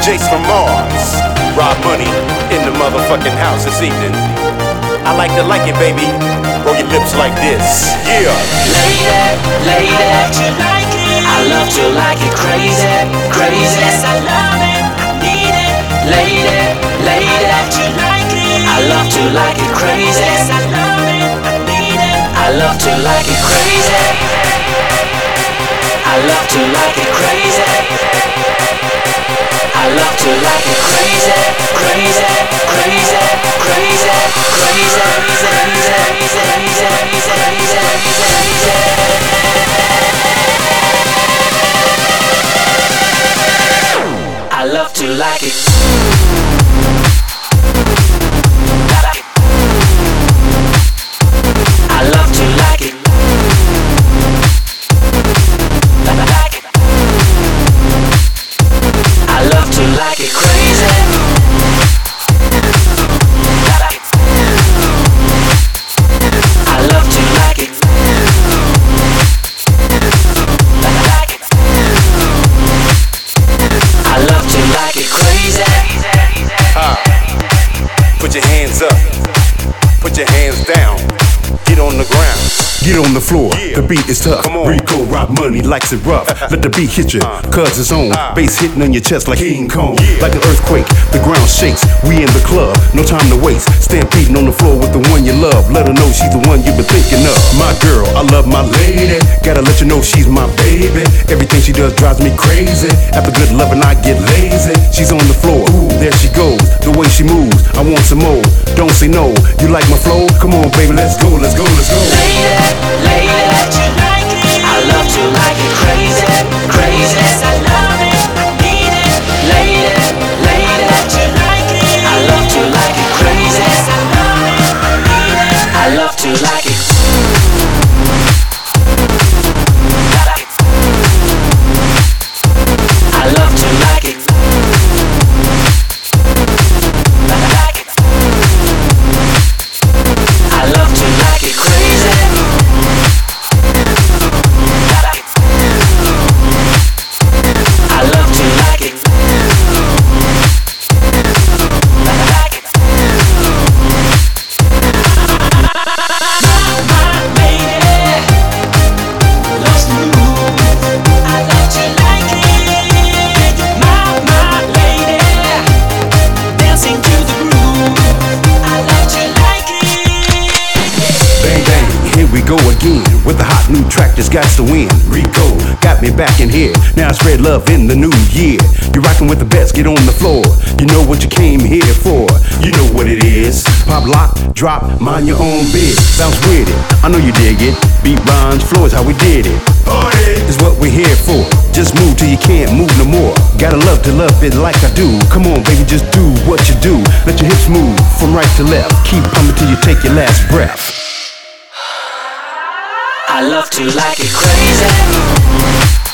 Jace from Mars, Rob Money in the motherfucking house this evening. I like to like it, baby. Roll your lips like this. Yeah. Lady, I love to like it crazy. Yes, I love it, I need it. Lady, I love to like it crazy. Yes, I love it, I need it. I love to like it crazy. I love to like it crazy. I love to like it crazy. I love to like it. I love to like it. I love to like it crazy. I love to like it. I love to like it crazy. Put your hands up, put your hands down, get on the ground. Get on the floor, Yeah. the beat is tough. Come on. Rico Rock Money likes it rough. Let the beat hit you, cause it's on. Bass hitting on your chest like King Kong. Yeah. Like an earthquake, the ground shakes. We in the club, no time to waste. Stampeding on the floor with the one you love. Let her know she's the one you've been thinking of. My girl, I love my lady. Gotta let you know she's my baby. Everything she does drives me crazy. After good loving, I get lazy. She's on the floor, ooh, there she goes. The way she moves, I want some more. Don't say no, you like my flow? Come on, baby, let's go, let's go, let's go. Lady, I love to like it crazy. Yes, I love it, I need it. Lady, I love to like it crazy. Yes, I love it, I need it. I love to like it. I love to like it. I love to like it crazy. I love to like it. My lady loves to move. I love to like it. My lady dancing to the groove. I love to like it. Bang bang, here we go again with a hot new track that's got to win. Rico got me back in here. Now I spread love in the new year. You're rocking with the best, get on the floor. You know what you came here for. You know what it is. Pop, lock, drop, mind your own biz. Bounce with it, I know you dig it. Beat rhymes, flow is how we did it. Party is what we're here for. Just move till you can't move no more. Gotta love to love it like I do. Come on, baby, just do what you do. Let your hips move from right to left. Keep pumping till you take your last breath. I love to like it crazy.